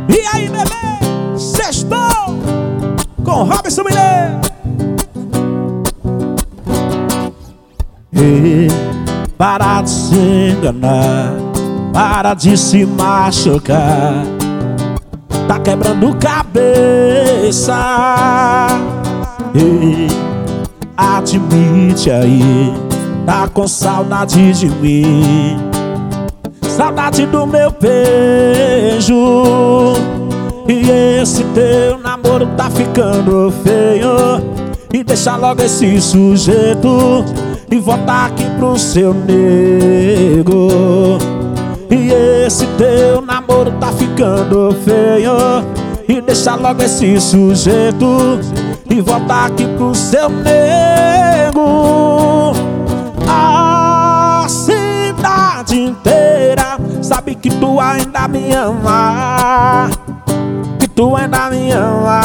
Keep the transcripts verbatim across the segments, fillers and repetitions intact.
E aí, bebê? Sextou com Robson Mineiro. E para de se enganar, para de se machucar, tá quebrando cabeça. E admite aí, tá com saudade de mim, saudade do meu beijo. E esse teu namoro tá ficando feio, e deixa logo esse sujeito e volta aqui pro seu nego. E esse teu namoro tá ficando feio, e deixa logo esse sujeito e volta aqui pro seu nego. A cidade inteira sabe que tu ainda me ama, que tu ainda me ama.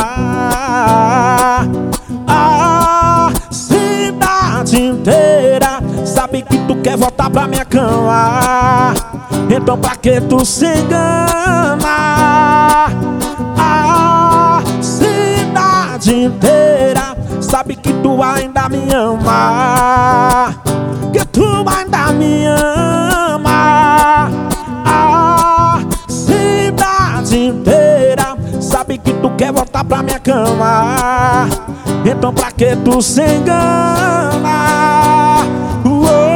A cidade inteira sabe que tu quer voltar pra minha cama, então pra que tu se engana? A cidade inteira sabe que tu ainda me ama, que tu ainda me ama. A cidade inteira sabe que tu quer voltar pra minha cama, então pra que tu se engana? Uou.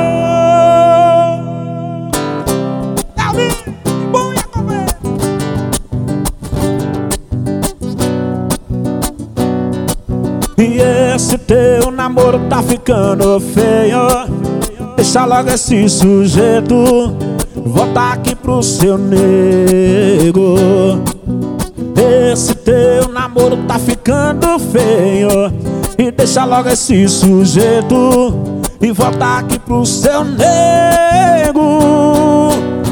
E esse teu namoro tá ficando feio, deixa logo esse sujeito voltar aqui pro seu nego. Esse teu namoro tá ficando feio, e deixa logo esse sujeito e voltar aqui pro seu nego.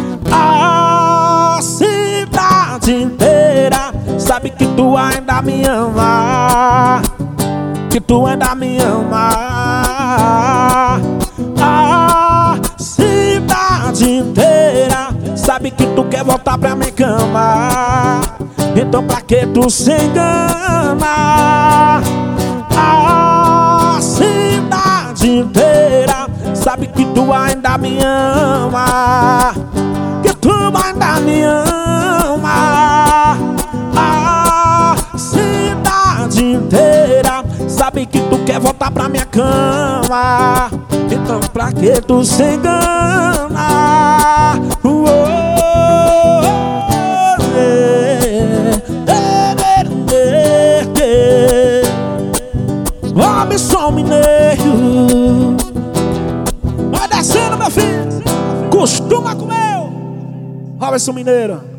A cidade inteira sabe que tu ainda me ama, que tu ainda me ama. A cidade inteira sabe que tu quer voltar pra minha cama, então pra que tu se engana? A cidade inteira sabe que tu ainda me ama, que tu ainda me ama. A cidade inteira sabe que tu quer voltar pra minha cama, então pra que tu se engana? Uou, é, é, é, é. Robson Mineiro, vai descendo, meu filho, costuma comer. Robson Mineiro.